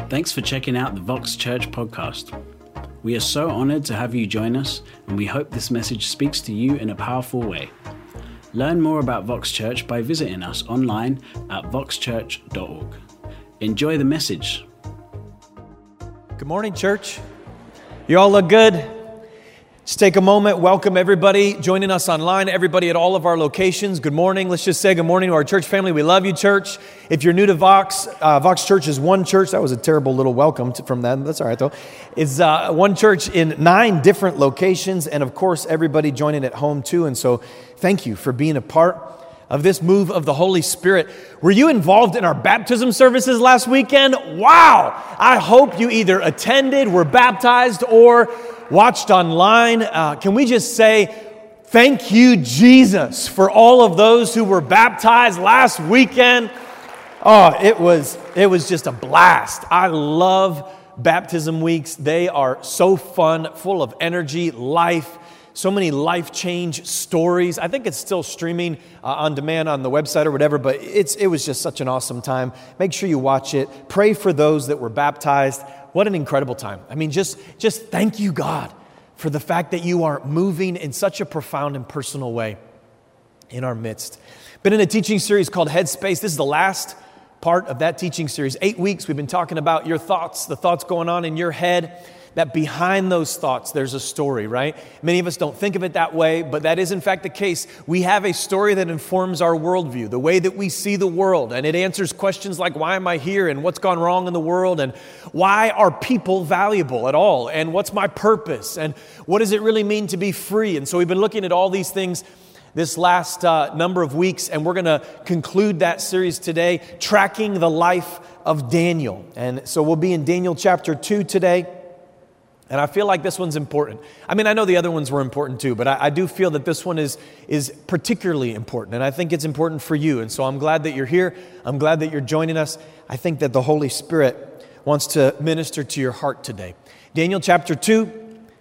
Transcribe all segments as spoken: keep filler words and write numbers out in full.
Thanks for checking out the Vox Church podcast. We are so honored to have you join us, and we hope this message speaks to you in a powerful way. Learn more about Vox Church by visiting us online at vox church dot org. Enjoy the message. Good morning, church. You all look good. Just take a moment, welcome everybody joining us online, everybody at all of our locations. Good morning. Let's just say good morning to our church family. We love you, church. If you're new to Vox, uh, Vox Church is one church. That was a terrible little welcome to, from them. That's all right, though. It's uh, one church in nine different locations, and of course, everybody joining at home, too. And so thank you for being a part of this move of the Holy Spirit. Were you involved in our baptism services last weekend? Wow! I hope you either attended, were baptized, or watched online. Uh, can we just say, thank you, Jesus, for all of those who were baptized last weekend. Oh, it was, it was just a blast. I love baptism weeks. They are so fun, full of energy, life, so many life change stories. I think it's still streaming uh, on demand on the website or whatever, but it's it was just such an awesome time. Make sure you watch it. Pray for those that were baptized. What an incredible time. I mean, just, just thank you, God, for the fact that you are moving in such a profound and personal way in our midst. Been in a teaching series called Headspace. This is the last part of that teaching series. Eight weeks we've been talking about your thoughts, the thoughts going on in your head, that behind those thoughts there's a story, right? Many of us don't think of it that way, but that is in fact the case. We have a story that informs our worldview, the way that we see the world, and it answers questions like, why am I here, and what's gone wrong in the world, and why are people valuable at all, and what's my purpose, and what does it really mean to be free? And so we've been looking at all these things this last uh, number of weeks, and we're going to conclude that series today, tracking the life of Daniel. And so we'll be in Daniel chapter two today. And I feel like this one's important. I mean, I know the other ones were important too, but I, I do feel that this one is, is particularly important. And I think it's important for you. And so I'm glad that you're here. I'm glad that you're joining us. I think that the Holy Spirit wants to minister to your heart today. Daniel chapter two,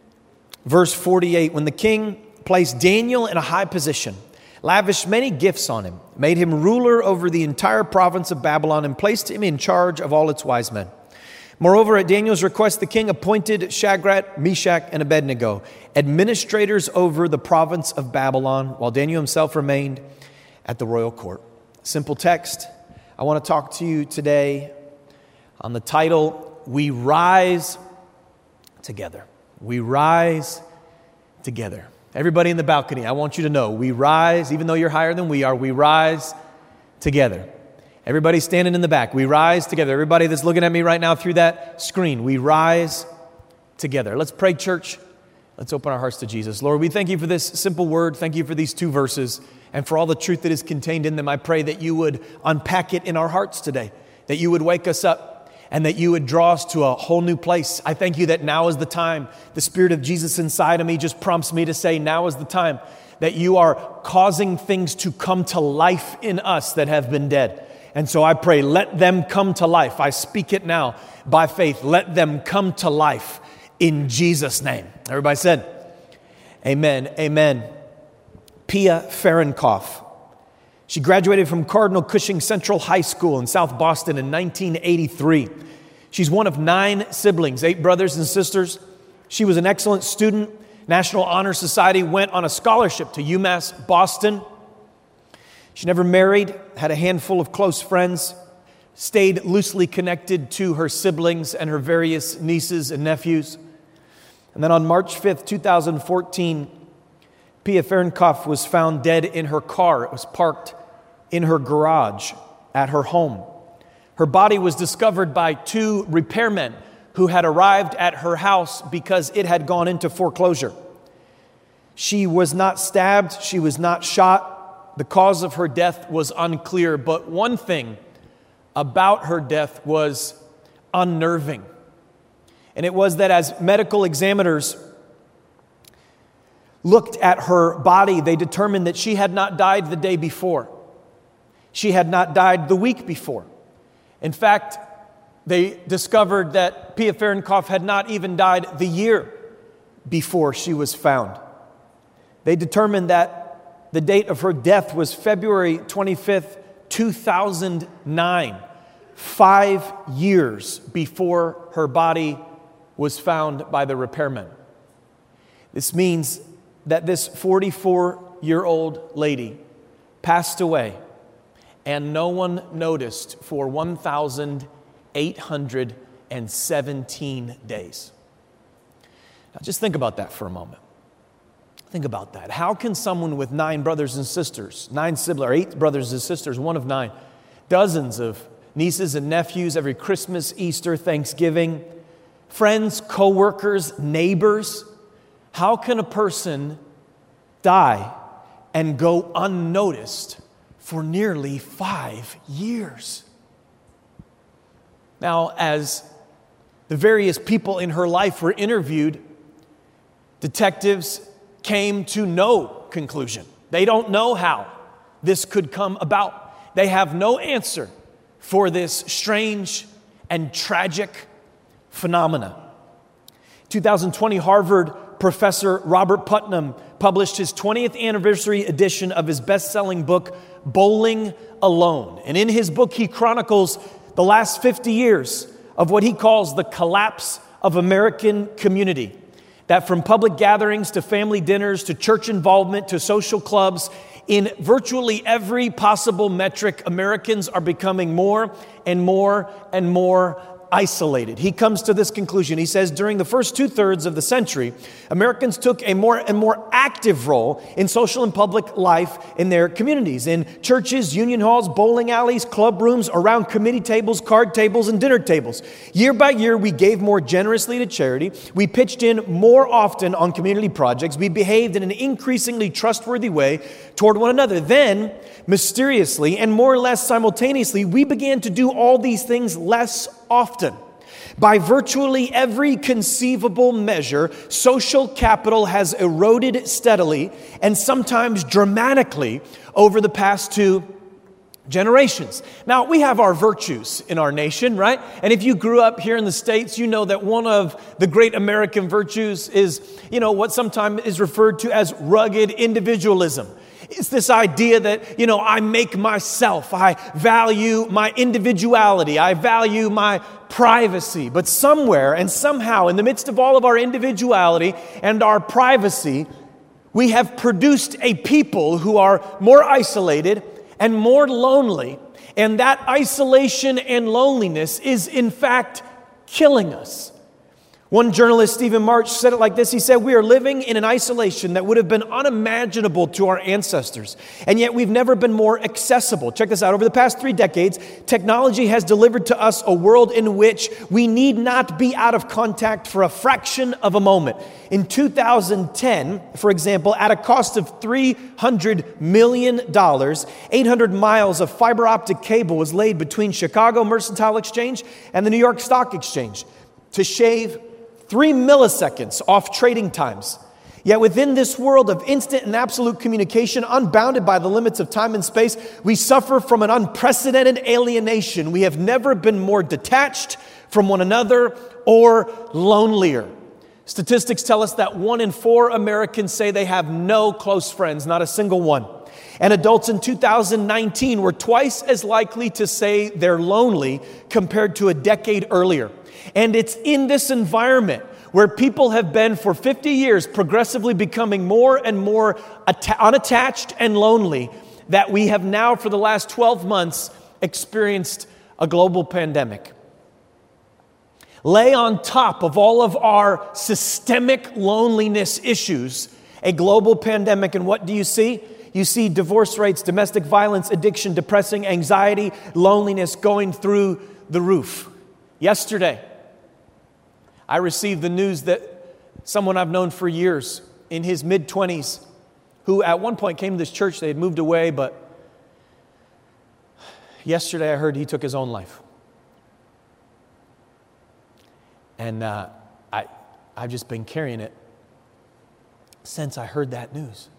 verse forty-eight. When the king placed Daniel in a high position, lavished many gifts on him, made him ruler over the entire province of Babylon, and placed him in charge of all its wise men. Moreover, at Daniel's request, the king appointed Shadrach, Meshach, and Abednego administrators over the province of Babylon, while Daniel himself remained at the royal court. Simple text. I want to talk to you today on the title, We Rise Together. We rise together. Everybody in the balcony, I want you to know, we rise, even though you're higher than we are, we rise together. Everybody standing in the back, we rise together. Everybody that's looking at me right now through that screen, we rise together. Let's pray, church. Let's open our hearts to Jesus. Lord, we thank you for this simple word. Thank you for these two verses and for all the truth that is contained in them. I pray that you would unpack it in our hearts today, that you would wake us up and that you would draw us to a whole new place. I thank you that now is the time. The Spirit of Jesus inside of me just prompts me to say, now is the time that you are causing things to come to life in us that have been dead. And so I pray, let them come to life. I speak it now by faith. Let them come to life in Jesus' name. Everybody said, amen, amen. Pia Fahrenkopf. She graduated from Cardinal Cushing Central High School in South Boston in nineteen eighty-three. She's one of nine siblings, eight brothers and sisters. She was an excellent student. National Honor Society went on a scholarship to UMass Boston. She never married, had a handful of close friends, stayed loosely connected to her siblings and her various nieces and nephews. And then on March fifth, twenty fourteen, Pia Fahrenkopf was found dead in her car. It was parked in her garage at her home. Her body was discovered by two repairmen who had arrived at her house because it had gone into foreclosure. She was not stabbed. She was not shot. The cause of her death was unclear, but one thing about her death was unnerving. And it was that as medical examiners looked at her body, they determined that she had not died the day before. She had not died the week before. In fact, they discovered that Pia Fahrenkopf had not even died the year before she was found. They determined that the date of her death was February twenty-fifth, two thousand nine. five years before her body was found by the repairmen. This means that this forty-four-year-old lady passed away, and no one noticed for one thousand eight hundred seventeen days. Now just think about that for a moment. Think about that. How can someone with nine brothers and sisters, nine siblings, or eight brothers and sisters, one of nine, dozens of nieces and nephews every Christmas, Easter, Thanksgiving, friends, co-workers, neighbors, how can a person die and go unnoticed for nearly five years? Now, as the various people in her life were interviewed, detectives came to no conclusion. They don't know how this could come about. They have no answer for this strange and tragic phenomena. twenty twenty, Harvard professor Robert Putnam published his twentieth anniversary edition of his best-selling book, Bowling Alone. And in his book, he chronicles the last fifty years of what he calls the collapse of American community. That from public gatherings to family dinners to church involvement to social clubs, in virtually every possible metric, Americans are becoming more and more and more isolated. He comes to this conclusion. He says, during the first two-thirds of the century, Americans took a more and more active role in social and public life in their communities, in churches, union halls, bowling alleys, club rooms, around committee tables, card tables, and dinner tables. Year by year, we gave more generously to charity. We pitched in more often on community projects. We behaved in an increasingly trustworthy way toward one another. Then, mysteriously and more or less simultaneously, we began to do all these things less often. By virtually every conceivable measure, social capital has eroded steadily and sometimes dramatically over the past two generations. Now, we have our virtues in our nation, right? And if you grew up here in the States, you know that one of the great American virtues is, you know, what sometimes is referred to as rugged individualism. It's this idea that, you know, I make myself, I value my individuality, I value my privacy. But somewhere and somehow, in the midst of all of our individuality and our privacy, we have produced a people who are more isolated and more lonely. And that isolation and loneliness is, in fact, killing us. One journalist, Stephen March, said it like this. He said, we are living in an isolation that would have been unimaginable to our ancestors, and yet we've never been more accessible. Check this out. Over the past three decades, technology has delivered to us a world in which we need not be out of contact for a fraction of a moment. In two thousand ten, for example, at a cost of three hundred million dollars, eight hundred miles of fiber optic cable was laid between Chicago Mercantile Exchange and the New York Stock Exchange to shave three milliseconds off trading times. Yet within this world of instant and absolute communication, unbounded by the limits of time and space, we suffer from an unprecedented alienation. We have never been more detached from one another or lonelier. Statistics tell us that one in four Americans say they have no close friends, not a single one. And adults in two thousand nineteen were twice as likely to say they're lonely compared to a decade earlier. And it's in this environment where people have been for fifty years progressively becoming more and more atta- unattached and lonely that we have now for the last twelve months experienced a global pandemic. Lay on top of all of our systemic loneliness issues a global pandemic, and what do you see? You see divorce rates, domestic violence, addiction, depressing, anxiety, loneliness going through the roof. Yesterday, I received the news that someone I've known for years in his mid-twenties, who at one point came to this church, they had moved away, but yesterday I heard he took his own life. And uh, I, I've just been carrying it since I heard that news.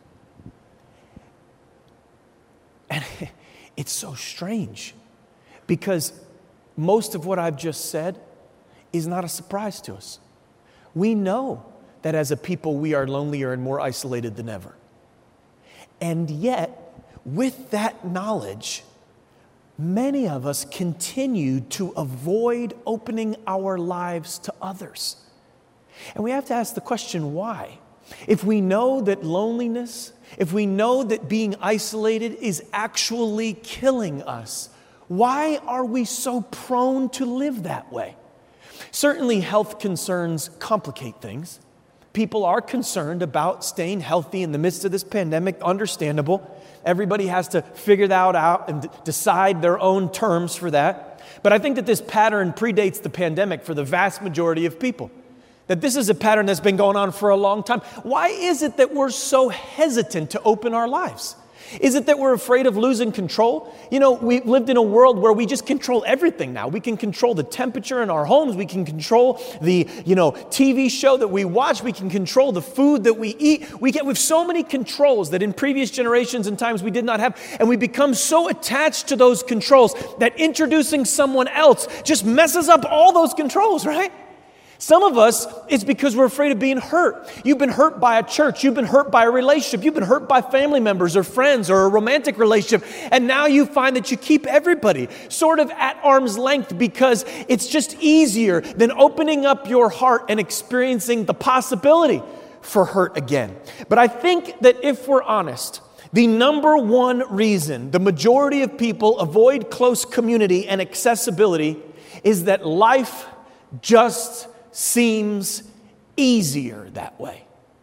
And it's so strange because most of what I've just said is not a surprise to us. We know that as a people we are lonelier and more isolated than ever. And yet, with that knowledge, many of us continue to avoid opening our lives to others. And we have to ask the question, why? If we know that loneliness, if we know that being isolated is actually killing us, why are we so prone to live that way? Certainly, health concerns complicate things. People are concerned about staying healthy in the midst of this pandemic, understandable. Everybody has to figure that out and d- decide their own terms for that. But I think that this pattern predates the pandemic for the vast majority of people. That this is a pattern that's been going on for a long time. Why is it that we're so hesitant to open our lives? Is it that we're afraid of losing control? You know, we've lived in a world where we just control everything now. We can control the temperature in our homes. We can control the, you know, T V show that we watch. We can control the food that we eat. We get with so many controls that in previous generations and times we did not have. And we become so attached to those controls that introducing someone else just messes up all those controls, right? Some of us, it's because we're afraid of being hurt. You've been hurt by a church. You've been hurt by a relationship. You've been hurt by family members or friends or a romantic relationship. And now you find that you keep everybody sort of at arm's length because it's just easier than opening up your heart and experiencing the possibility for hurt again. But I think that if we're honest, the number one reason the majority of people avoid close community and accessibility is that life just seems easier that way.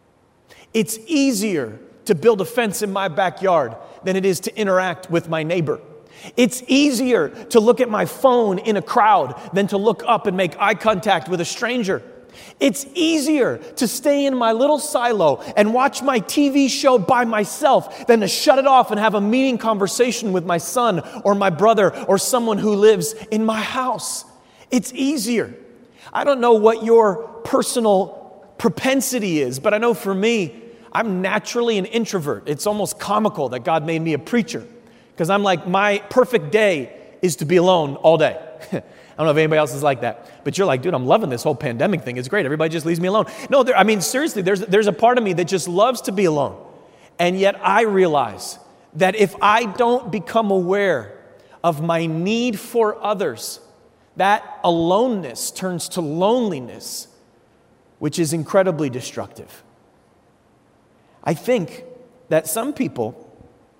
It's easier to build a fence in my backyard than it is to interact with my neighbor. It's easier to look at my phone in a crowd than to look up and make eye contact with a stranger. It's easier to stay in my little silo and watch my T V show by myself than to shut it off and have a meaningful conversation with my son or my brother or someone who lives in my house. It's easier. I don't know what your personal propensity is, but I know for me, I'm naturally an introvert. It's almost comical that God made me a preacher because I'm like, my perfect day is to be alone all day. I don't know if anybody else is like that, but you're like, dude, I'm loving this whole pandemic thing. It's great. Everybody just leaves me alone. No, there, I mean, seriously, there's, there's a part of me that just loves to be alone. And yet I realize that if I don't become aware of my need for others, that aloneness turns to loneliness, which is incredibly destructive. I think that some people,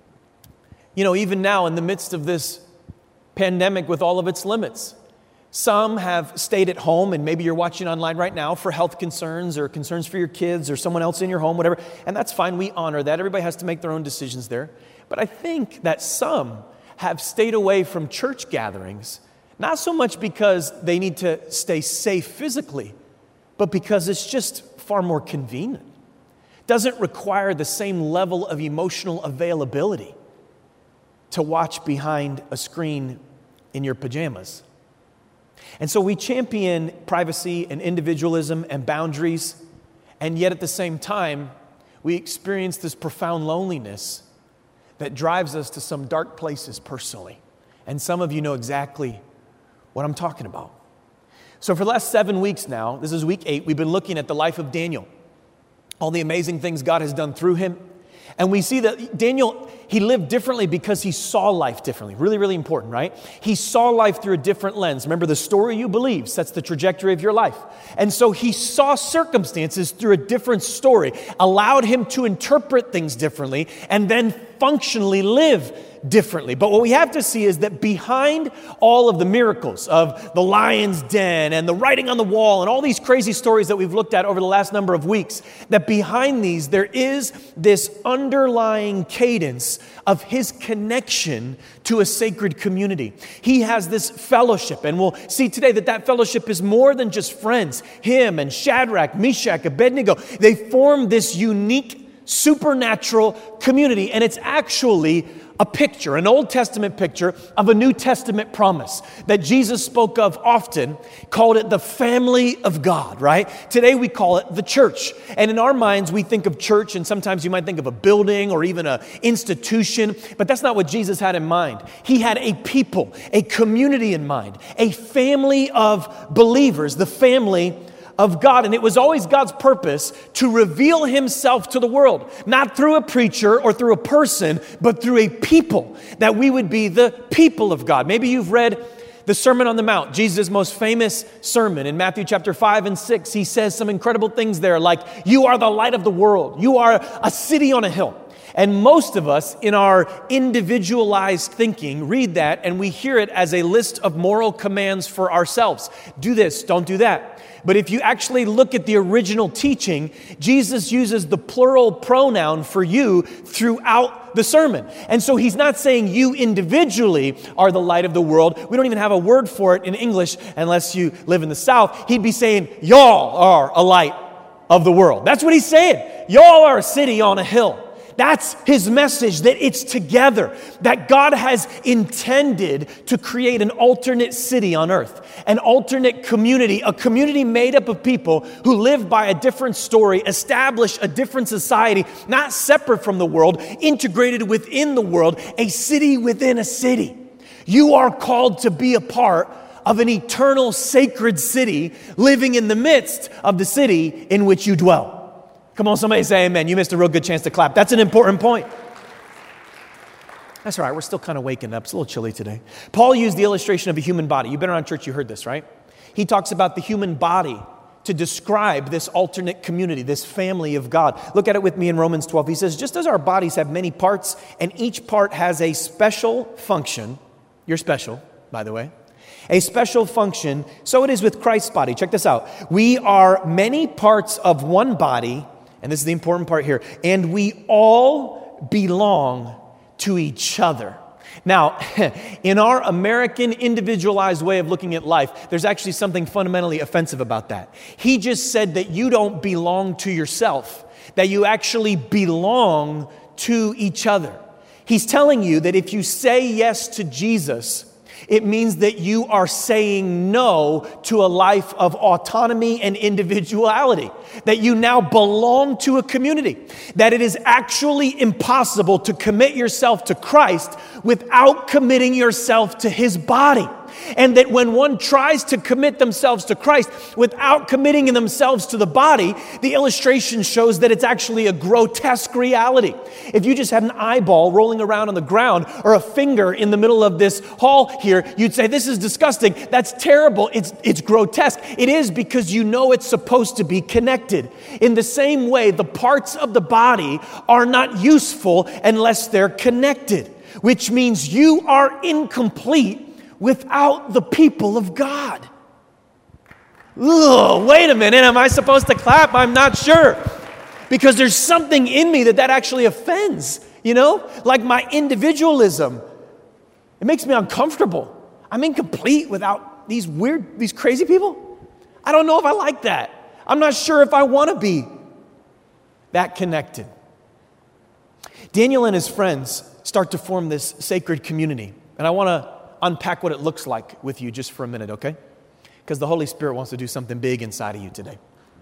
you know, even now in the midst of this pandemic with all of its limits, some have stayed at home, and maybe you're watching online right now for health concerns or concerns for your kids or someone else in your home, whatever, and that's fine. We honor that. Everybody has to make their own decisions there. But I think that some have stayed away from church gatherings, not so much because they need to stay safe physically, but because it's just far more convenient. It doesn't require the same level of emotional availability to watch behind a screen in your pajamas. And so we champion privacy and individualism and boundaries, and yet at the same time, we experience this profound loneliness that drives us to some dark places personally. And some of you know exactly what I'm talking about. So for the last seven weeks now, this is week eight, we've been looking at the life of Daniel, all the amazing things God has done through him. And we see that Daniel, he lived differently because he saw life differently. Really, really important, right? He saw life through a different lens. Remember, the story you believe sets the trajectory of your life. And so he saw circumstances through a different story, allowed him to interpret things differently, and then functionally live differently. But what we have to see is that behind all of the miracles of the lion's den and the writing on the wall and all these crazy stories that we've looked at over the last number of weeks, that behind these there is this underlying cadence of his connection to a sacred community. He has this fellowship, and we'll see today that that fellowship is more than just friends. Him and Shadrach, Meshach, Abednego, they form this unique supernatural community, and it's actually a picture, an Old Testament picture of a New Testament promise that Jesus spoke of often, called it the family of God, right? Today we call it the church. And in our minds, we think of church, and sometimes you might think of a building or even an institution, but that's not what Jesus had in mind. He had a people, a community in mind, a family of believers, the family of God. And it was always God's purpose to reveal himself to the world, not through a preacher or through a person, but through a people, that we would be the people of God. Maybe you've read the Sermon on the Mount, Jesus' most famous sermon in Matthew chapter five and six. He says some incredible things there, like, you are the light of the world. You are a city on a hill. And most of us, in our individualized thinking, read that and we hear it as a list of moral commands for ourselves. Do this, don't do that. But if you actually look at the original teaching, Jesus uses the plural pronoun for you throughout the sermon. And so he's not saying you individually are the light of the world. We don't even have a word for it in English unless you live in the South. He'd be saying, y'all are a light of the world. That's what he's saying. Y'all are a city on a hill. That's his message, that it's together, that God has intended to create an alternate city on earth, an alternate community, a community made up of people who live by a different story, establish a different society, not separate from the world, integrated within the world, a city within a city. You are called to be a part of an eternal sacred city living in the midst of the city in which you dwell. Come on, somebody say amen. You missed a real good chance to clap. That's an important point. That's all right. We're still kind of waking up. It's a little chilly today. Paul used the illustration of a human body. You've been around church, you heard this, right? He talks about the human body to describe this alternate community, this family of God. Look at it with me in Romans twelve. He says, just as our bodies have many parts and each part has a special function, you're special, by the way, a special function, so it is with Christ's body. Check this out. We are many parts of one body. And this is the important part here. And we all belong to each other. Now, in our American individualized way of looking at life, there's actually something fundamentally offensive about that. He just said that you don't belong to yourself, that you actually belong to each other. He's telling you that if you say yes to Jesus, it means that you are saying no to a life of autonomy and individuality, that you now belong to a community, that it is actually impossible to commit yourself to Christ without committing yourself to his body. And that when one tries to commit themselves to Christ without committing themselves to the body, the illustration shows that it's actually a grotesque reality. If you just had an eyeball rolling around on the ground or a finger in the middle of this hall here, you'd say, this is disgusting. That's terrible. It's, it's grotesque. It is, because you know it's supposed to be connected. In the same way, the parts of the body are not useful unless they're connected, which means you are incomplete without the people of God. Ugh, wait a minute, am I supposed to clap? I'm not sure. Because there's something in me that that actually offends, you know? Like my individualism. It makes me uncomfortable. I'm incomplete without these weird, these crazy people. I don't know if I like that. I'm not sure if I want to be that connected. Daniel and his friends start to form this sacred community. And I want to unpack what it looks like with you just for a minute, okay? Because the Holy Spirit wants to do something big inside of you today.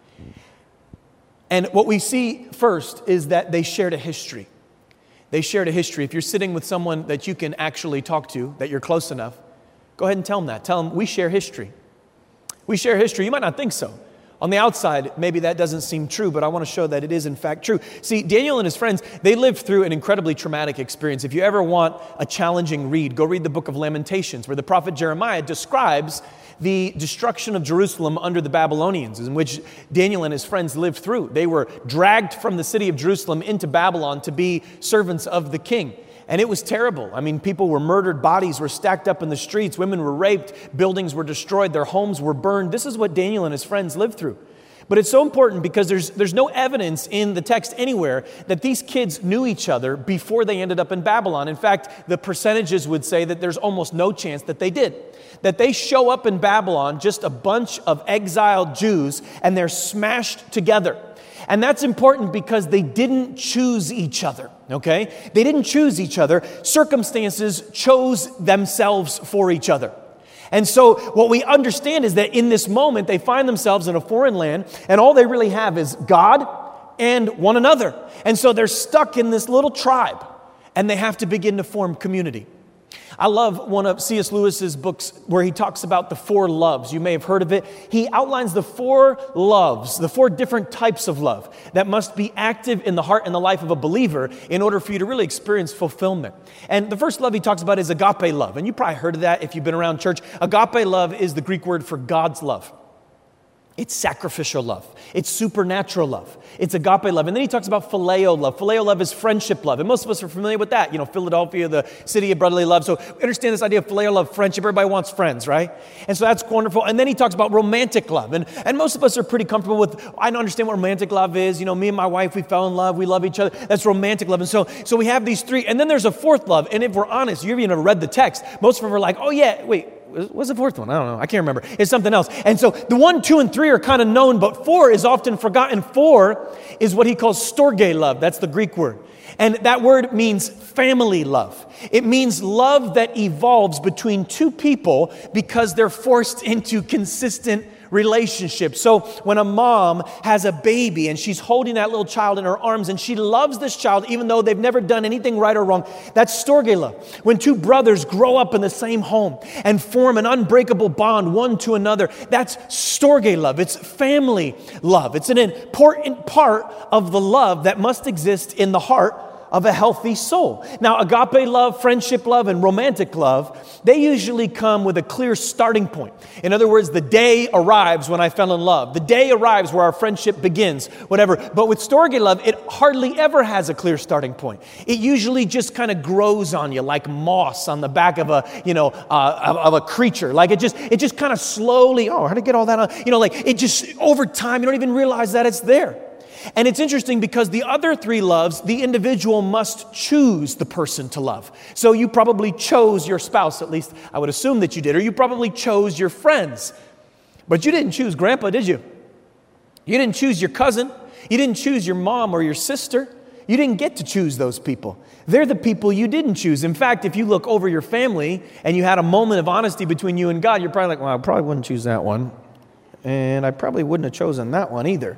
And what we see first is that they shared a history. They shared a history. If you're sitting with someone that you can actually talk to, that you're close enough, go ahead and tell them that. Tell them, we share history. We share history. You might not think so. On the outside, maybe that doesn't seem true, but I want to show that it is in fact true. See, Daniel and his friends, they lived through an incredibly traumatic experience. If you ever want a challenging read, go read the book of Lamentations, where the prophet Jeremiah describes the destruction of Jerusalem under the Babylonians, in which Daniel and his friends lived through. They were dragged from the city of Jerusalem into Babylon to be servants of the king. And it was terrible. I mean, people were murdered, bodies were stacked up in the streets, women were raped, buildings were destroyed, their homes were burned. This is what Daniel and his friends lived through. But it's so important because there's there's no evidence in the text anywhere that these kids knew each other before they ended up in Babylon. In fact, the percentages would say that there's almost no chance that they did. That they show up in Babylon, just a bunch of exiled Jews, and they're smashed together. And that's important because they didn't choose each other, okay? They didn't choose each other. Circumstances chose themselves for each other. And so what we understand is that in this moment, they find themselves in a foreign land, and all they really have is God and one another. And so they're stuck in this little tribe, and they have to begin to form community. I love one of C S Lewis's books where he talks about the four loves. You may have heard of it. He outlines the four loves, the four different types of love that must be active in the heart and the life of a believer in order for you to really experience fulfillment. And the first love he talks about is agape love. And you probably heard of that if you've been around church. Agape love is the Greek word for God's love. It's sacrificial love. It's supernatural love. It's agape love. And then he talks about phileo love. Phileo love is friendship love. And most of us are familiar with that. You know, Philadelphia, the city of brotherly love. So we understand this idea of phileo love, friendship. Everybody wants friends, right? And so that's wonderful. And then he talks about romantic love. And, and most of us are pretty comfortable with, I don't understand what romantic love is. You know, me and my wife, we fell in love. We love each other. That's romantic love. And so, so we have these three. And then there's a fourth love. And if we're honest, you've even read the text. Most of them are like, oh yeah, wait. What's the fourth one? I don't know. I can't remember. It's something else. And so the one, two, and three are kind of known, but four is often forgotten. Four is what he calls storge love. That's the Greek word. And that word means family love. It means love that evolves between two people because they're forced into consistent relationship. So when a mom has a baby and she's holding that little child in her arms and she loves this child even though they've never done anything right or wrong, that's storge love. When two brothers grow up in the same home and form an unbreakable bond one to another, that's storge love. It's family love. It's an important part of the love that must exist in the heart of a healthy soul. Now, agape love, friendship love, and romantic love, they usually come with a clear starting point. In other words, the day arrives when I fell in love. The day arrives where our friendship begins, whatever. But with storge love, it hardly ever has a clear starting point. It usually just kind of grows on you like moss on the back of a, you know, uh, of, of a creature. Like it just, it just kind of slowly, oh, how to get all that on? You know, like it just, over time, you don't even realize that it's there. And it's interesting because the other three loves, the individual must choose the person to love. So you probably chose your spouse, at least I would assume that you did, or you probably chose your friends. But you didn't choose grandpa, did you? You didn't choose your cousin. You didn't choose your mom or your sister. You didn't get to choose those people. They're the people you didn't choose. In fact, if you look over your family and you had a moment of honesty between you and God, you're probably like, well, I probably wouldn't choose that one. And I probably wouldn't have chosen that one either.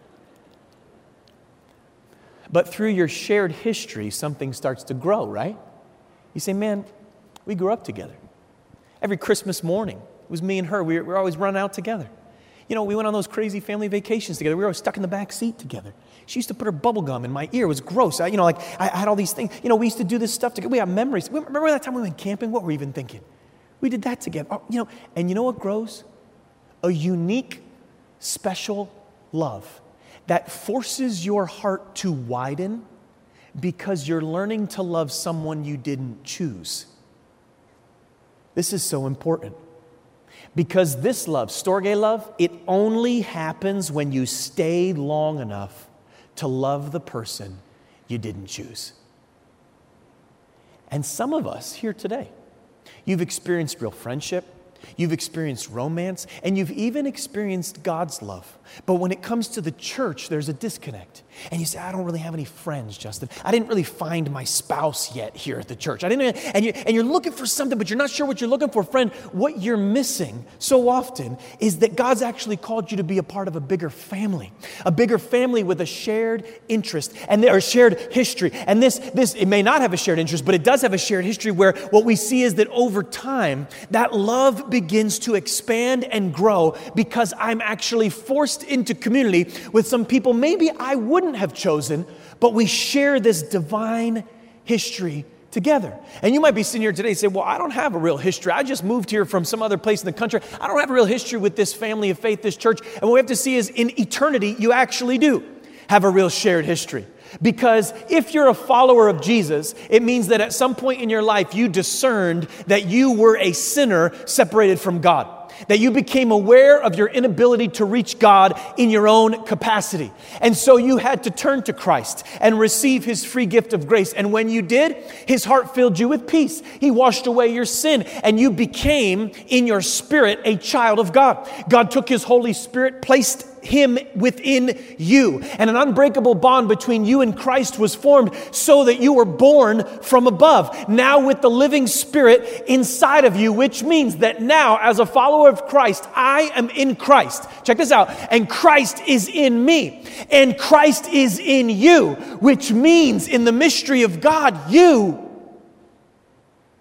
But through your shared history, something starts to grow, right? You say, man, we grew up together. Every Christmas morning, it was me and her. We were, we were always running out together. You know, we went on those crazy family vacations together. We were always stuck in the back seat together. She used to put her bubble gum in my ear. It was gross. I, you know, like I, I had all these things. You know, we used to do this stuff together. We have memories. Remember that time we went camping? What were we even thinking? We did that together. Oh, you know, and you know what grows? A unique, special love that forces your heart to widen because you're learning to love someone you didn't choose. This is so important because this love, storge love, it only happens when you stay long enough to love the person you didn't choose. And some of us here today, you've experienced real friendship, you've experienced romance, and you've even experienced God's love. But when it comes to the church, there's a disconnect. And you say, I don't really have any friends, Justin. I didn't really find my spouse yet here at the church. I didn't, and, you, and you're looking for something, but you're not sure what you're looking for. Friend, what you're missing so often is that God's actually called you to be a part of a bigger family. A bigger family with a shared interest and or shared history. And this, this, it may not have a shared interest, but it does have a shared history where what we see is that over time, that love begins to expand and grow because I'm actually forced into community with some people maybe I wouldn't have chosen, but we share this divine history together. And you might be sitting here today and say, well, I don't have a real history. I just moved here from some other place in the country. I don't have a real history with this family of faith, this church. And what we have to see is in eternity, you actually do have a real shared history. Because if you're a follower of Jesus, it means that at some point in your life, you discerned that you were a sinner separated from God. That you became aware of your inability to reach God in your own capacity. And so you had to turn to Christ and receive His free gift of grace. And when you did, His heart filled you with peace. He washed away your sin and you became in your spirit a child of God. God took His Holy Spirit, placed Him within you. And an unbreakable bond between you and Christ was formed so that you were born from above. Now with the living Spirit inside of you, which means that now as a follower of Christ, I am in Christ. Check this out. And Christ is in me. And Christ is in you, which means in the mystery of God, you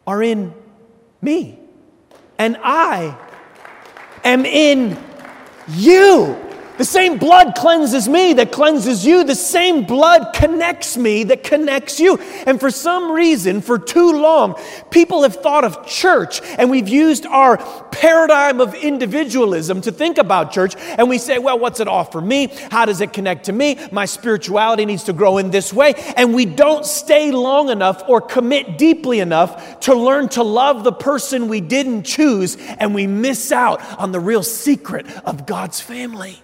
are in me. And I am in you. The same blood cleanses me that cleanses you. The same blood connects me that connects you. And for some reason, for too long, people have thought of church, and we've used our paradigm of individualism to think about church. And we say, well, what's it offer me? How does it connect to me? My spirituality needs to grow in this way. And we don't stay long enough or commit deeply enough to learn to love the person we didn't choose, and we miss out on the real secret of God's family.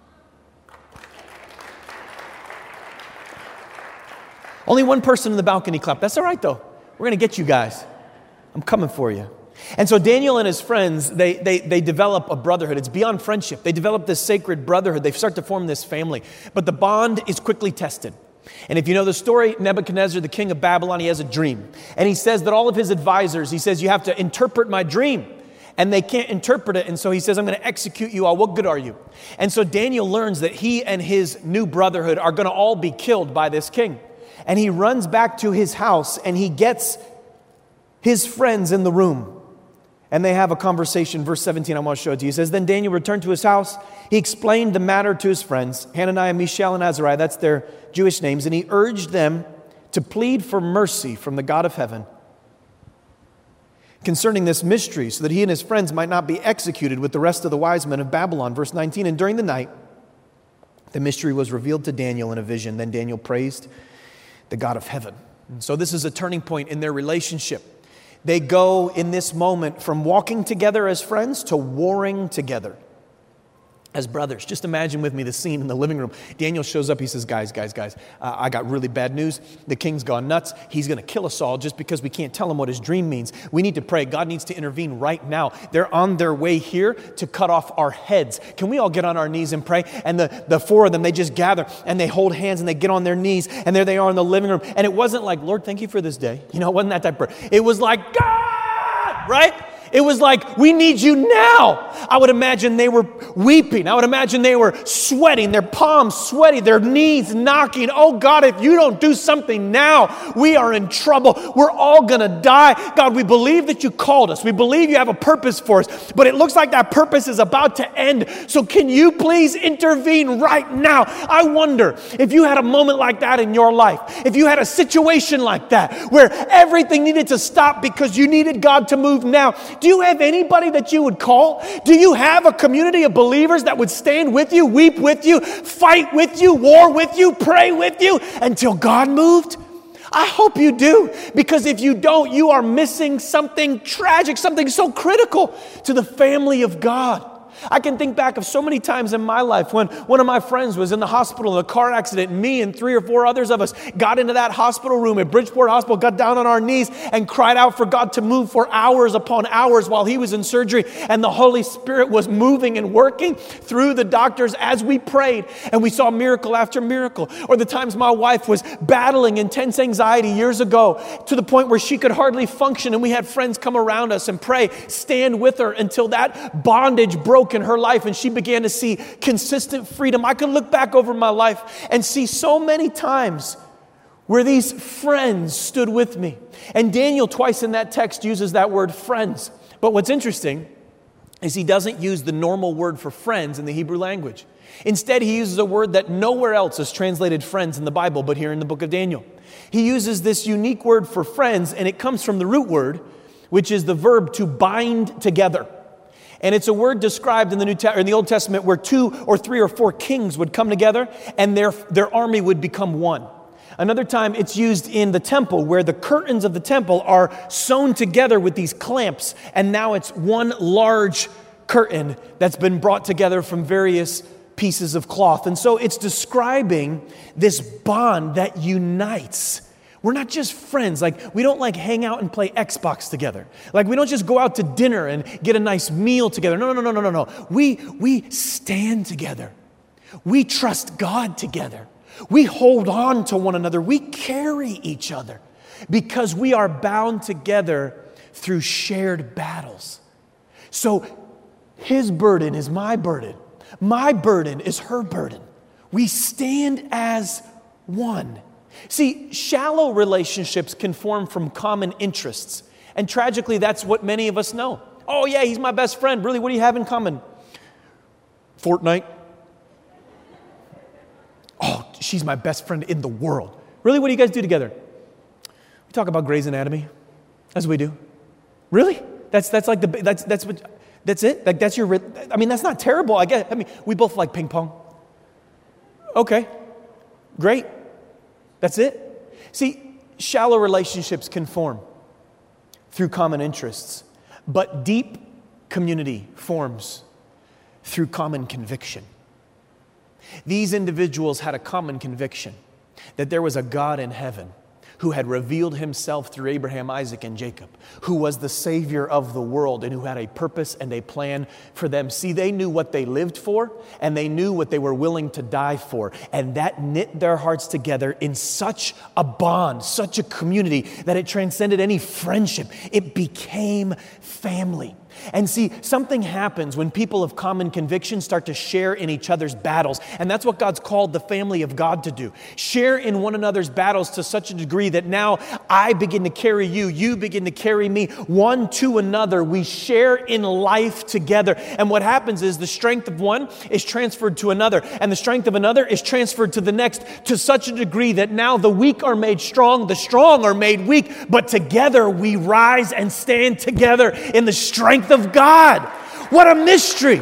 Only one person in the balcony clapped. That's all right, though. We're going to get you guys. I'm coming for you. And so Daniel and his friends, they, they, they develop a brotherhood. It's beyond friendship. They develop this sacred brotherhood. They start to form this family. But the bond is quickly tested. And if you know the story, Nebuchadnezzar, the king of Babylon, he has a dream. And he says that all of his advisors, he says, you have to interpret my dream. And they can't interpret it. And so he says, I'm going to execute you all. What good are you? And so Daniel learns that he and his new brotherhood are going to all be killed by this king. And he runs back to his house, and he gets his friends in the room. And they have a conversation. Verse seventeen, I want to show it to you. It says, then Daniel returned to his house. He explained the matter to his friends, Hananiah, Mishael, and Azariah. That's their Jewish names. And he urged them to plead for mercy from the God of heaven concerning this mystery, so that he and his friends might not be executed with the rest of the wise men of Babylon. Verse nineteen, and during the night, the mystery was revealed to Daniel in a vision. Then Daniel praised the God of heaven. And so this is a turning point in their relationship. They go in this moment from walking together as friends to warring together as brothers. Just imagine with me the scene in the living room. Daniel shows up. He says, guys, guys, guys, uh, I got really bad news. The king's gone nuts. He's going to kill us all just because we can't tell him what his dream means. We need to pray. God needs to intervene right now. They're on their way here to cut off our heads. Can we all get on our knees and pray? And the, the four of them, they just gather and they hold hands and they get on their knees. And there they are in the living room. And it wasn't like, Lord, thank you for this day. You know, it wasn't that type of prayer. It was like, God, right? It was like, we need you now. I would imagine they were weeping. I would imagine they were sweating, their palms sweaty, their knees knocking. Oh God, if you don't do something now, we are in trouble. We're all going to die. God, we believe that you called us. We believe you have a purpose for us, but it looks like that purpose is about to end. So can you please intervene right now? I wonder if you had a moment like that in your life, if you had a situation like that where everything needed to stop because you needed God to move now. Do you have anybody that you would call? Do you have a community of believers that would stand with you, weep with you, fight with you, war with you, pray with you until God moved? I hope you do, because if you don't, you are missing something tragic, something so critical to the family of God. I can think back of so many times in my life when one of my friends was in the hospital in a car accident. Me and three or four others of us got into that hospital room at Bridgeport Hospital, got down on our knees and cried out for God to move for hours upon hours while he was in surgery. And the Holy Spirit was moving and working through the doctors as we prayed. And we saw miracle after miracle. Or the times my wife was battling intense anxiety years ago to the point where she could hardly function. And we had friends come around us and pray, stand with her until that bondage broke in her life and she began to see consistent freedom. I could look back over my life and see so many times where these friends stood with me. And Daniel twice in that text uses that word friends. But what's interesting is he doesn't use the normal word for friends in the Hebrew language. Instead, he uses a word that nowhere else is translated friends in the Bible, but here in the book of Daniel. He uses this unique word for friends, and it comes from the root word, which is the verb to bind together. And it's a word described in the New Te- or in the Old Testament where two or three or four kings would come together and their, their army would become one. Another time it's used in the temple where the curtains of the temple are sewn together with these clamps, and now it's one large curtain that's been brought together from various pieces of cloth. And so it's describing this bond that unites. We're not just friends. Like, we don't like hang out and play Xbox together. Like, we don't just go out to dinner and get a nice meal together. No, no, no, no, no, no. We, we stand together. We trust God together. We hold on to one another. We carry each other because we are bound together through shared battles. So his burden is my burden. My burden is her burden. We stand as one. See, shallow relationships can form from common interests, And tragically, that's what many of us know. Oh yeah, he's my best friend. Really, what do you have in common? Fortnite. Oh, she's my best friend in the world. Really, what do you guys do together? We talk about Grey's Anatomy. That's what we do. Really? That's that's like the that's that's what that's it? Like that's your I mean, that's not terrible. I guess I mean, we both like ping pong. Okay. Great. That's it. See, shallow relationships can form through common interests, but deep community forms through common conviction. These individuals had a common conviction that there was a God in heaven who had revealed himself through Abraham, Isaac, and Jacob, who was the Savior of the world and who had a purpose and a plan for them. See, they knew what they lived for and they knew what they were willing to die for. And that knit their hearts together in such a bond, such a community that it transcended any friendship. It became family. And see, something happens when people of common conviction start to share in each other's battles. And that's what God's called the family of God to do. Share in one another's battles to such a degree that now I begin to carry you, you begin to carry me, one to another. We share in life together. And what happens is the strength of one is transferred to another, and the strength of another is transferred to the next, to such a degree that now the weak are made strong, the strong are made weak, but together we rise and stand together in the strength of God. What a mystery.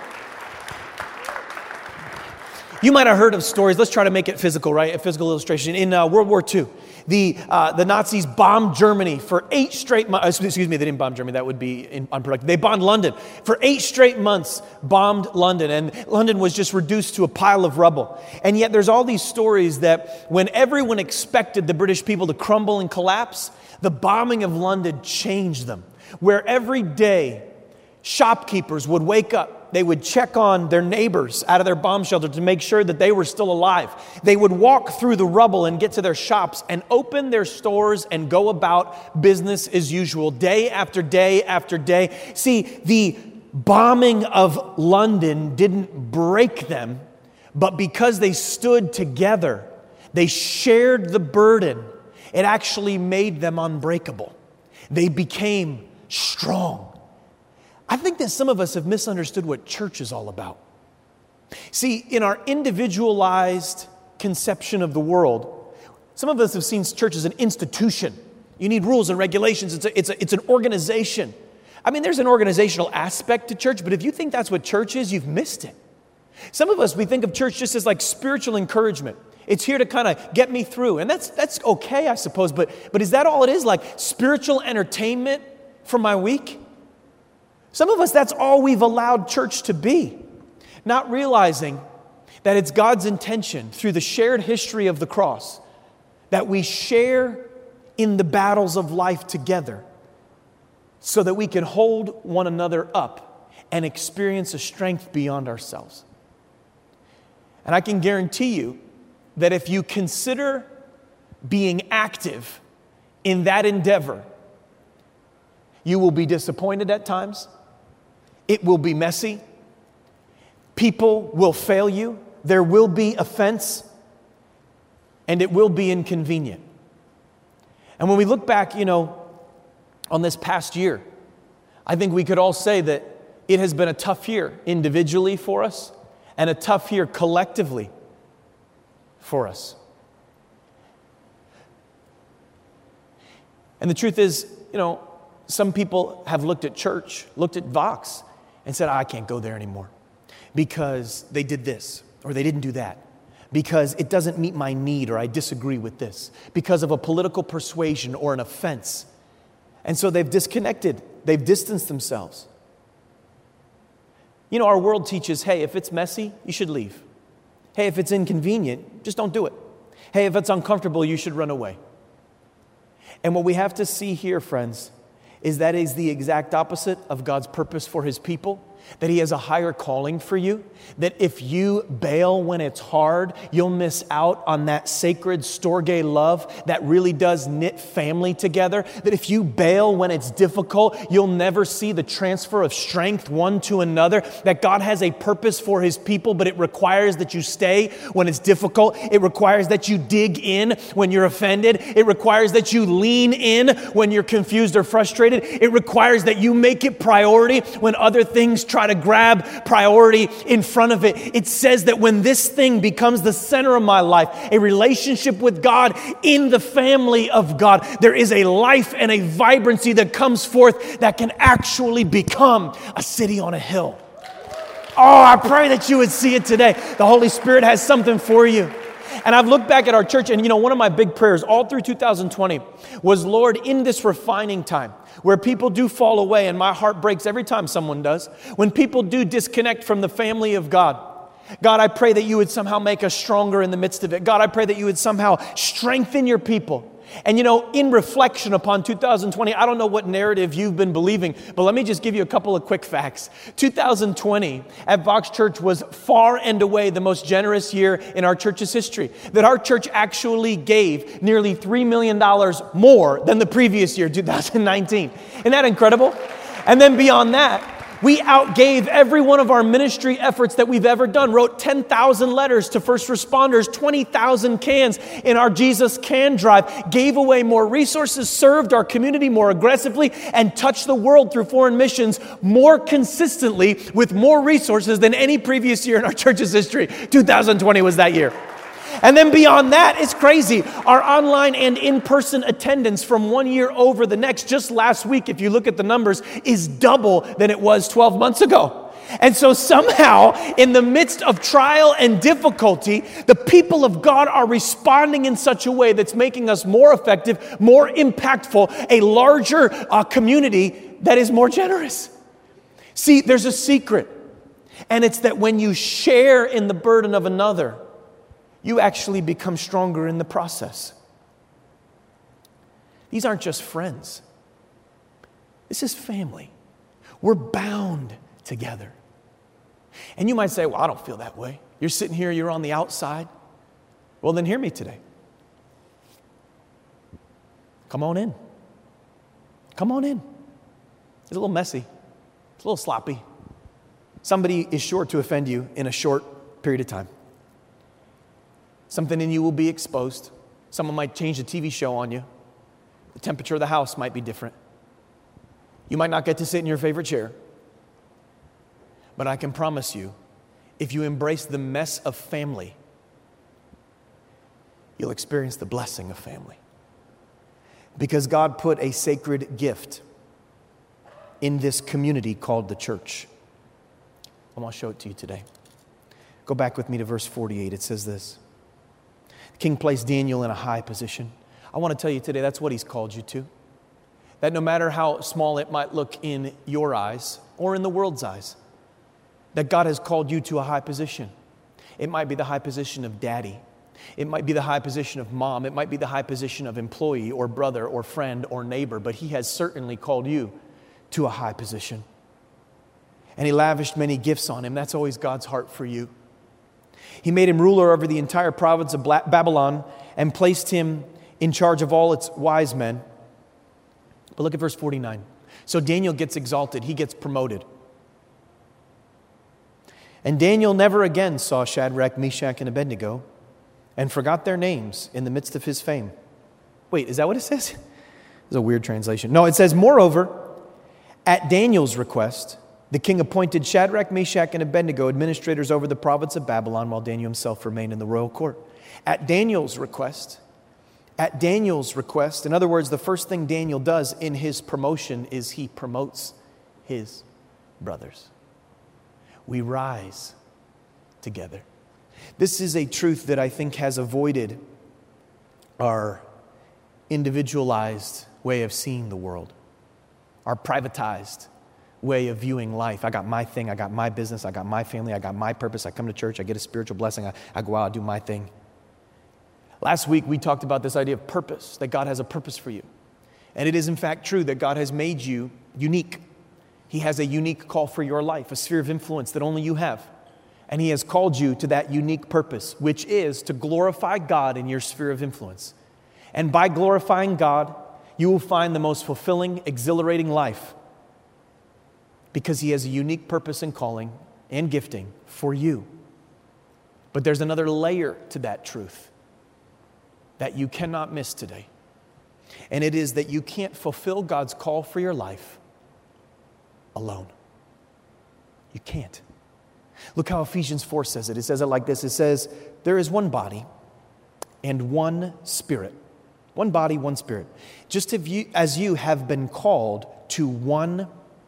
You might have heard of stories. Let's try to make it physical, right? A physical illustration. In uh, World War Two, the uh, the Nazis bombed Germany for eight straight months. Excuse me, they didn't bomb Germany. That would be in, unproductive. They bombed London. For eight straight months, bombed London. And London was just reduced to a pile of rubble. And yet there's all these stories that when everyone expected the British people to crumble and collapse, the bombing of London changed them. Where every day, shopkeepers would wake up. They would check on their neighbors out of their bomb shelter to make sure that they were still alive. They would walk through the rubble and get to their shops and open their stores and go about business as usual, day after day after day. See, the bombing of London didn't break them, but because they stood together, they shared the burden, it actually made them unbreakable. They became strong. I think that some of us have misunderstood what church is all about. See, in our individualized conception of the world, some of us have seen church as an institution. You need rules and regulations. It's a, it's a, it's an organization. I mean, there's an organizational aspect to church, but if you think that's what church is, you've missed it. Some of us, we think of church just as like spiritual encouragement. It's here to kind of get me through. And that's that's okay, I suppose. But, but is that all it is? Like spiritual entertainment for my week? Some of us, that's all we've allowed church to be. Not realizing that it's God's intention through the shared history of the cross that we share in the battles of life together so that we can hold one another up and experience a strength beyond ourselves. And I can guarantee you that if you consider being active in that endeavor, you will be disappointed at times. It will be messy. People will fail you. There will be offense. And it will be inconvenient. And when we look back, you know, on this past year, I think we could all say that it has been a tough year individually for us and a tough year collectively for us. And the truth is, you know, some people have looked at church, looked at Vox, and said, oh, I can't go there anymore because they did this or they didn't do that, because it doesn't meet my need or I disagree with this, because of a political persuasion or an offense. And so they've disconnected, they've distanced themselves. You know, our world teaches, hey, if it's messy, you should leave. Hey, if it's inconvenient, just don't do it. Hey, if it's uncomfortable, you should run away. And what we have to see here, friends, is that is the exact opposite of God's purpose for his people. That he has a higher calling for you, that if you bail when it's hard, you'll miss out on that sacred storge love that really does knit family together. That if you bail when it's difficult, you'll never see the transfer of strength one to another. That God has a purpose for his people, but it requires that you stay when it's difficult. It requires that you dig in when you're offended. It requires that you lean in when you're confused or frustrated. It requires that you make it priority when other things try to grab priority in front of it. It says that when this thing becomes the center of my life, a relationship with God in the family of God, there is a life and a vibrancy that comes forth that can actually become a city on a hill. Oh, I pray that you would see it today. The Holy Spirit has something for you. And I've looked back at our church, and you know, one of my big prayers all through two thousand twenty was, Lord, in this refining time, where people do fall away, and my heart breaks every time someone does, when people do disconnect from the family of God, God, I pray that you would somehow make us stronger in the midst of it. God, I pray that you would somehow strengthen your people. And you know, in reflection upon two thousand twenty, I don't know what narrative you've been believing, but let me just give you a couple of quick facts. two thousand twenty at Vox Church was far and away the most generous year in our church's history. That our church actually gave nearly three million dollars more than the previous year, two thousand nineteen. Isn't that incredible? And then beyond that, we outgave every one of our ministry efforts that we've ever done. Wrote ten thousand letters to first responders, twenty thousand cans in our Jesus Can Drive, gave away more resources, served our community more aggressively, and touched the world through foreign missions more consistently with more resources than any previous year in our church's history. two thousand twenty was that year. And then beyond that, it's crazy. Our online and in-person attendance from one year over the next, just last week, if you look at the numbers, is double than it was twelve months ago. And so somehow, in the midst of trial and difficulty, the people of God are responding in such a way that's making us more effective, more impactful, a larger uh, community that is more generous. See, there's a secret, and it's that when you share in the burden of another, you actually become stronger in the process. These aren't just friends. This is family. We're bound together. And you might say, well, I don't feel that way. You're sitting here, you're on the outside. Well, then hear me today. Come on in. Come on in. It's a little messy. It's a little sloppy. Somebody is sure to offend you in a short period of time. Something in you will be exposed. Someone might change the T V show on you. The temperature of the house might be different. You might not get to sit in your favorite chair. But I can promise you, if you embrace the mess of family, you'll experience the blessing of family. Because God put a sacred gift in this community called the church. I want to show it to you today. Go back with me to verse forty-eight. It says this. The king placed Daniel in a high position. I want to tell you today, that's what he's called you to. That no matter how small it might look in your eyes or in the world's eyes, that God has called you to a high position. It might be the high position of daddy. It might be the high position of mom. It might be the high position of employee or brother or friend or neighbor, but he has certainly called you to a high position. And he lavished many gifts on him. That's always God's heart for you. He made him ruler over the entire province of Babylon and placed him in charge of all its wise men. But look at verse forty-nine. So Daniel gets exalted. He gets promoted. And Daniel never again saw Shadrach, Meshach, and Abednego and forgot their names in the midst of his fame. Wait, is that what it says? It's a weird translation. No, it says, moreover, at Daniel's request, the king appointed Shadrach, Meshach, and Abednego administrators over the province of Babylon, while Daniel himself remained in the royal court. At Daniel's request, at Daniel's request, in other words, the first thing Daniel does in his promotion is he promotes his brothers. We rise together. This is a truth that I think has avoided our individualized way of seeing the world, our privatized way of viewing life. I got my thing, I got my business, I got my family, I got my purpose. I come to church, I get a spiritual blessing, I, I go out, I do my thing. Last week we talked about this idea of purpose, that God has a purpose for you. And it is in fact true that God has made you unique. He has a unique call for your life, a sphere of influence that only you have. And He has called you to that unique purpose, which is to glorify God in your sphere of influence. And by glorifying God, you will find the most fulfilling, exhilarating life, because He has a unique purpose and calling and gifting for you. But there's another layer to that truth that you cannot miss today. And it is that you can't fulfill God's call for your life alone. You can't. Look how Ephesians four says it. It says it like this. It says, there is one body and one Spirit. One body, one Spirit. Just as you, as you have been called to one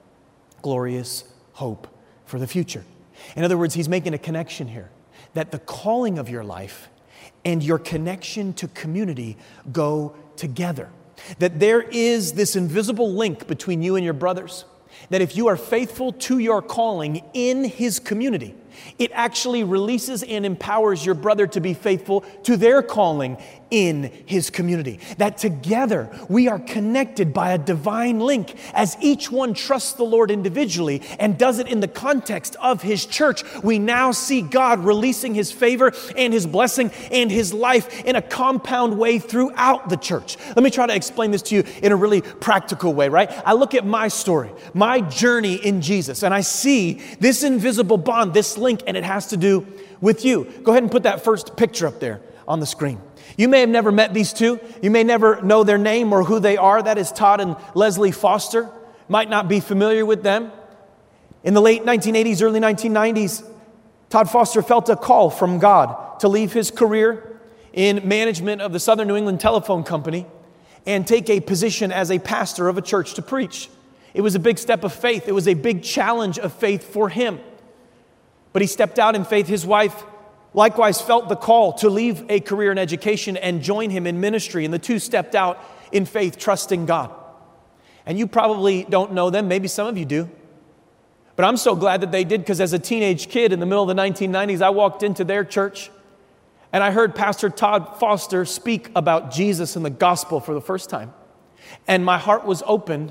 glorious hope for the future. In other words, he's making a connection here. That the calling of your life and your connection to community go together. That there is this invisible link between you and your brothers. That if you are faithful to your calling in His community, it actually releases and empowers your brother to be faithful to their calling in His community. That together we are connected by a divine link as each one trusts the Lord individually and does it in the context of His church. We now see God releasing His favor and His blessing and His life in a compound way throughout the church. Let me try to explain this to you in a really practical way, right? I look at my story, my journey in Jesus, and I see this invisible bond, this link, and it has to do with you. Go ahead and put that first picture up there on the screen. You may have never met these two. You may never know their name or who they are. That is Todd and Leslie Foster. Might not be familiar with them. In the late nineteen eighties, early nineteen nineties, Todd Foster felt a call from God to leave his career in management of the Southern New England Telephone Company and take a position as a pastor of a church to preach. It was a big step of faith. It was a big challenge of faith for him. But he stepped out in faith. His wife likewise felt the call to leave a career in education and join him in ministry. And the two stepped out in faith, trusting God. And you probably don't know them. Maybe some of you do. But I'm so glad that they did, because as a teenage kid in the middle of the nineteen nineties, I walked into their church and I heard Pastor Todd Foster speak about Jesus and the gospel for the first time. And my heart was opened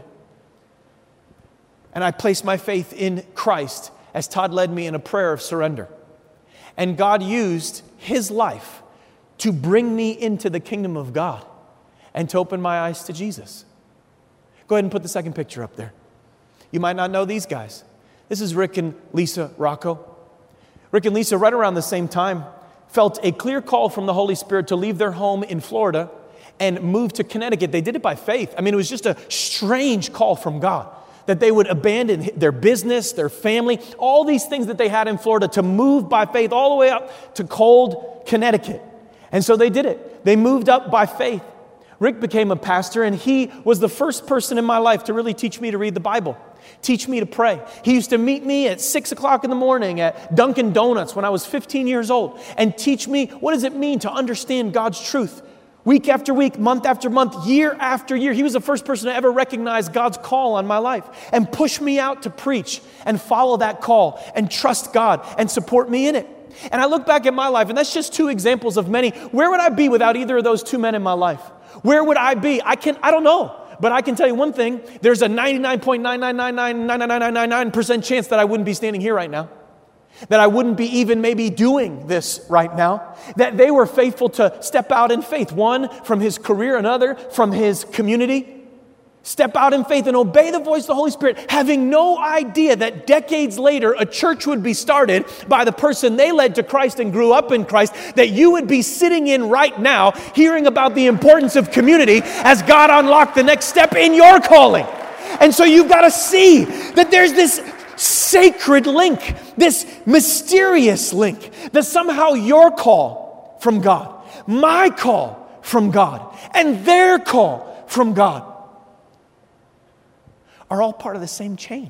and I placed my faith in Christ as Todd led me in a prayer of surrender. And God used his life to bring me into the kingdom of God and to open my eyes to Jesus. Go ahead and put the second picture up there. You might not know these guys. This is Rick and Lisa Rocco. Rick and Lisa, right around the same time, felt a clear call from the Holy Spirit to leave their home in Florida and move to Connecticut. They did it by faith. I mean, it was just a strange call from God, that they would abandon their business, their family, all these things that they had in Florida to move by faith all the way up to cold Connecticut. And so they did it. They moved up by faith. Rick became a pastor, and he was the first person in my life to really teach me to read the Bible, teach me to pray. He used to meet me at six o'clock in the morning at Dunkin' Donuts when I was fifteen years old and teach me what does it mean to understand God's truth. Week after week, month after month, year after year. He was the first person to ever recognize God's call on my life and push me out to preach and follow that call and trust God and support me in it. And I look back at my life, and that's just two examples of many. Where would I be without either of those two men in my life? Where would I be? I can I don't know. But I can tell you one thing. There's a ninety-nine point nine nine nine nine nine nine nine nine nine percent chance that I wouldn't be standing here right now. That I wouldn't be even maybe doing this right now. That they were faithful to step out in faith. One from his career, another from his community. Step out in faith and obey the voice of the Holy Spirit, having no idea that decades later a church would be started by the person they led to Christ and grew up in Christ, that you would be sitting in right now hearing about the importance of community as God unlocked the next step in your calling. And so you've got to see that there's this sacred link, this mysterious link, that somehow your call from God, my call from God, and their call from God are all part of the same chain.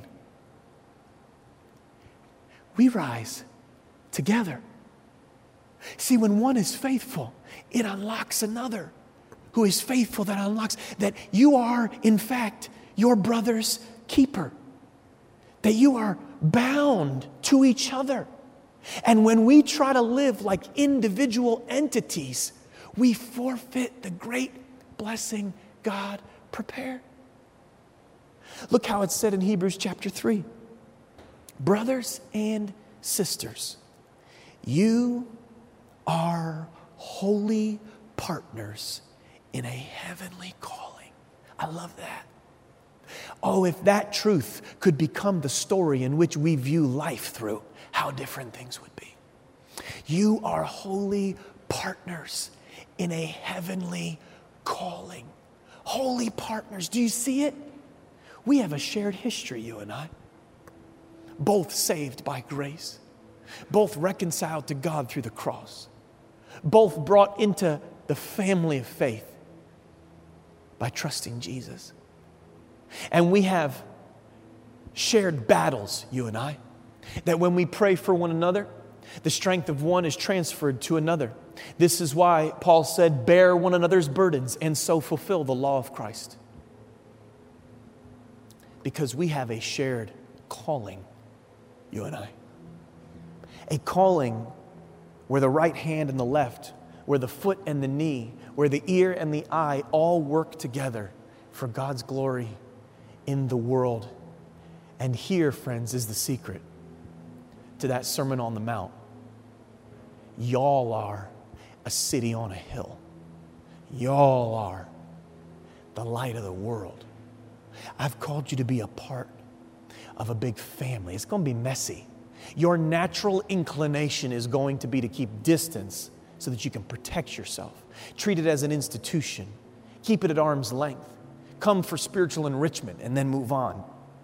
We rise together. See, when one is faithful, it unlocks another who is faithful, that unlocks that you are, in fact, your brother's keeper. That you are bound to each other. And when we try to live like individual entities, we forfeit the great blessing God prepare. Look how it's said in Hebrews chapter three. Brothers and sisters, you are holy partners in a heavenly calling. I love that. Oh, if that truth could become the story in which we view life through, how different things would be. You are holy partners in a heavenly calling. Holy partners. Do you see it? We have a shared history, you and I. Both saved by grace. Both reconciled to God through the cross. Both brought into the family of faith by trusting Jesus. And we have shared battles, you and I, that when we pray for one another, the strength of one is transferred to another. This is why Paul said, bear one another's burdens and so fulfill the law of Christ. Because we have a shared calling, you and I. A calling where the right hand and the left, where the foot and the knee, where the ear and the eye all work together for God's glory in the world. And here, friends, is the secret to that Sermon on the Mount. Y'all are a city on a hill. Y'all are the light of the world. I've called you to be a part of a big family. It's going to be messy. Your natural inclination is going to be to keep distance so that you can protect yourself. Treat it as an institution. Keep it at arm's length. Come for spiritual enrichment and then move on.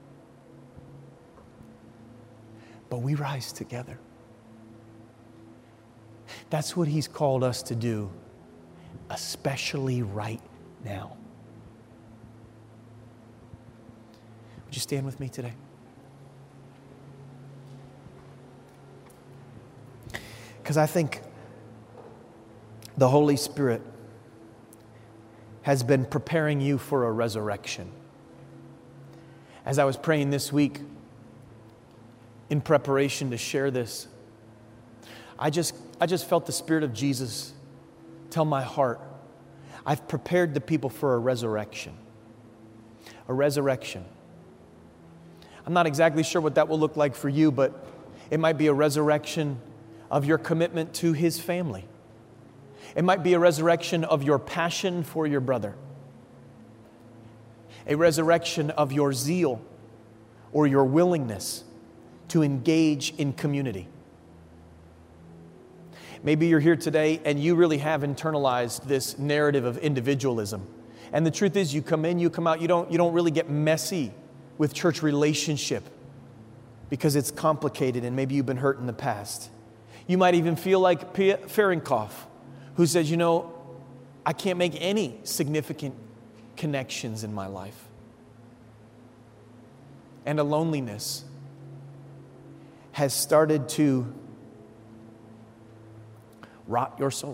But we rise together. That's what He's called us to do, especially right now. Would you stand with me today? Because I think the Holy Spirit has been preparing you for a resurrection. As I was praying this week in preparation to share this, I just, I just felt the Spirit of Jesus tell my heart, I've prepared the people for a resurrection. A resurrection. I'm not exactly sure what that will look like for you, but it might be a resurrection of your commitment to His family. It might be a resurrection of your passion for your brother. A resurrection of your zeal or your willingness to engage in community. Maybe you're here today and you really have internalized this narrative of individualism. And the truth is, you come in, you come out, you don't, you don't really get messy with church relationship because it's complicated and maybe you've been hurt in the past. You might even feel like Pia Fahrenkopf, who says, you know, I can't make any significant connections in my life. And a loneliness has started to rot your soul.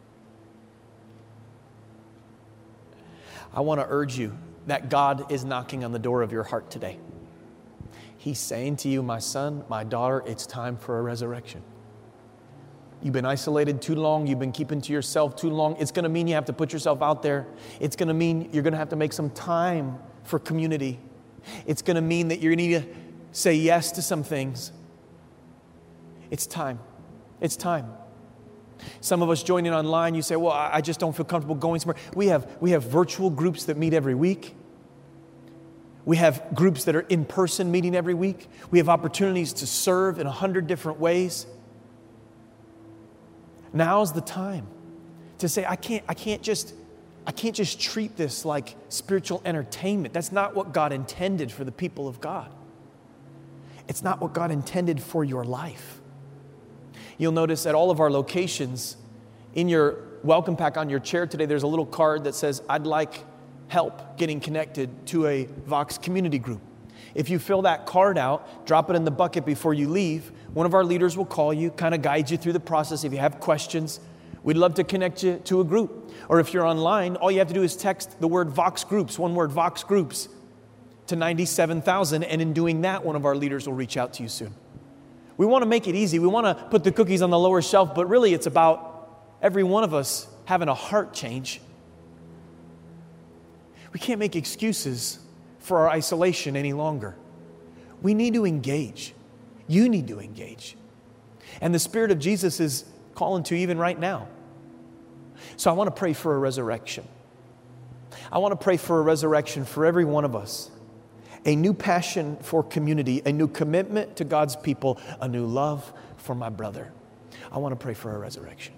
I want to urge you that God is knocking on the door of your heart today. He's saying to you, my son, my daughter, it's time for a resurrection. You've been isolated too long. You've been keeping to yourself too long. It's going to mean you have to put yourself out there. It's going to mean you're going to have to make some time for community. It's going to mean that you're going to need to say yes to some things. It's time. It's time. Some of us joining online, you say, well, I just don't feel comfortable going somewhere. We have, we have virtual groups that meet every week. We have groups that are in person meeting every week. We have opportunities to serve in a hundred different ways. Now's the time to say, I can't, I can't just, I can't just treat this like spiritual entertainment. That's not what God intended for the people of God. It's not what God intended for your life. You'll notice at all of our locations, in your welcome pack on your chair today, there's a little card that says, I'd like help getting connected to a Vox community group. If you fill that card out, drop it in the bucket before you leave, one of our leaders will call you, kind of guide you through the process. If you have questions, we'd love to connect you to a group. Or if you're online, all you have to do is text the word Vox Groups, one word Vox Groups, to ninety-seven thousand, and in doing that, one of our leaders will reach out to you soon. We want to make it easy. We want to put the cookies on the lower shelf, but really it's about every one of us having a heart change. We can't make excuses for our isolation any longer. We need to engage. You need to engage. And the Spirit of Jesus is calling to you even right now. So I want to pray for a resurrection. I want to pray for a resurrection for every one of us. A new passion for community, a new commitment to God's people, a new love for my brother. I want to pray for a resurrection.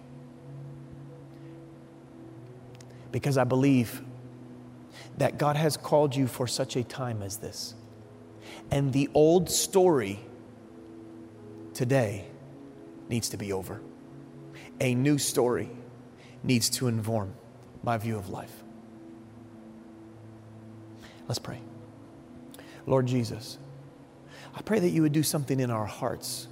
Because I believe that God has called you for such a time as this. And the old story today needs to be over. A new story needs to inform my view of life. Let's pray. Lord Jesus, I pray that you would do something in our hearts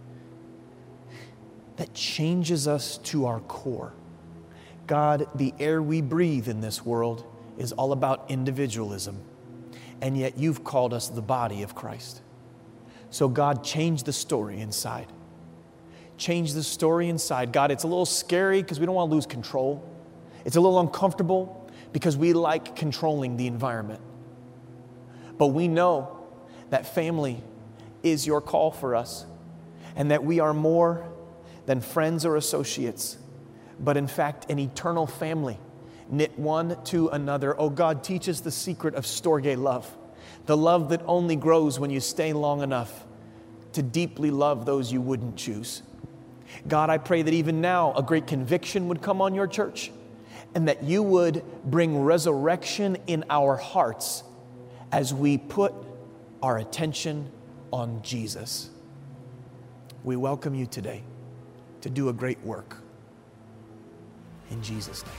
that changes us to our core. God, the air we breathe in this world is all about individualism, and yet you've called us the body of Christ. So God, change the story inside. Change the story inside. God, it's a little scary because we don't want to lose control. It's a little uncomfortable because we like controlling the environment. But we know that family is your call for us, and that we are more than friends or associates, but in fact an eternal family, knit one to another. Oh God, teach us the secret of storge love, the love that only grows when you stay long enough to deeply love those you wouldn't choose. God, I pray that even now a great conviction would come on your church, and that you would bring resurrection in our hearts as we put our attention on Jesus. We welcome you today to do a great work. In Jesus' name.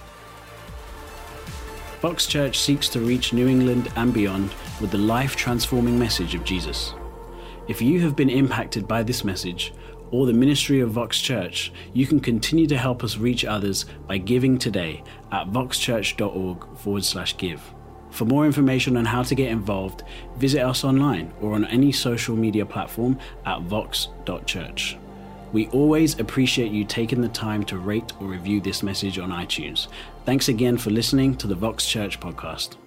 Vox Church seeks to reach New England and beyond with the life-transforming message of Jesus. If you have been impacted by this message or the ministry of Vox Church, you can continue to help us reach others by giving today at voxchurch.org forward slash give. For more information on how to get involved, visit us online or on any social media platform at vox dot church. We always appreciate you taking the time to rate or review this message on iTunes. Thanks again for listening to the Vox Church podcast.